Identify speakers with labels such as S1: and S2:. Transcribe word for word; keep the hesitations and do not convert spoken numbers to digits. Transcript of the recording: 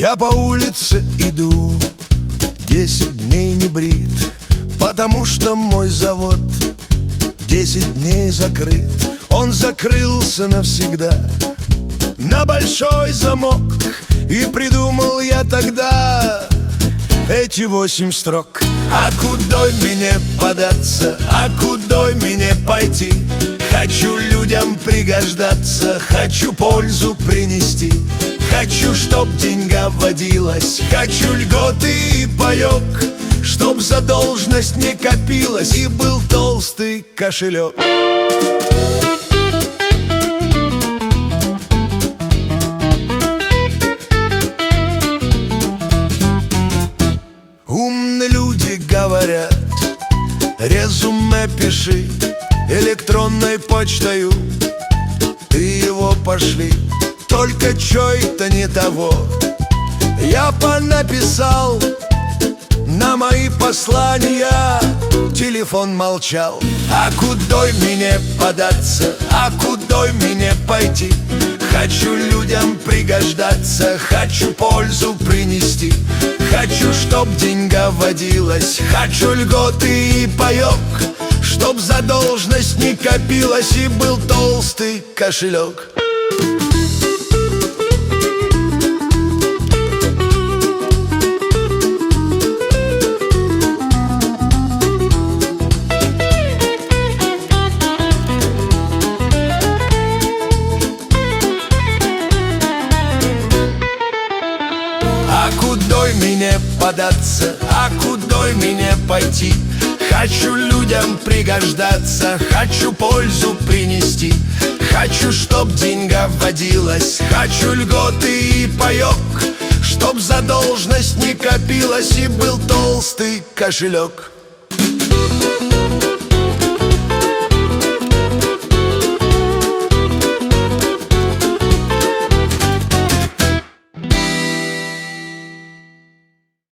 S1: Я по улице иду, десять дней не брит, потому что мой завод десять дней закрыт. Он закрылся навсегда на большой замок. И придумал я тогда эти восемь строк. А куда мне податься, а куда мне пойти? Хочу людям пригождаться, хочу пользу принести. Хочу, чтоб деньга водилась, хочу льготы и паёк, чтоб задолженность не копилась и был толстый кошелек. Умные люди говорят: резюме пиши электронной почтою, ты его пошли. Только чё это не того я понаписал, на мои послания телефон молчал. А куда мне податься, а куда мне пойти? Хочу людям пригождаться, хочу пользу принести. Хочу, чтоб деньга водилась, хочу льготы и паёк, чтоб задолженность не копилась и был толстый кошелек. А куда мне податься, а куда мне пойти? Хочу людям пригождаться, хочу пользу принести. Хочу, чтоб деньга водилась, хочу льготы и паёк, чтоб задолженность не копилась и был толстый кошелек.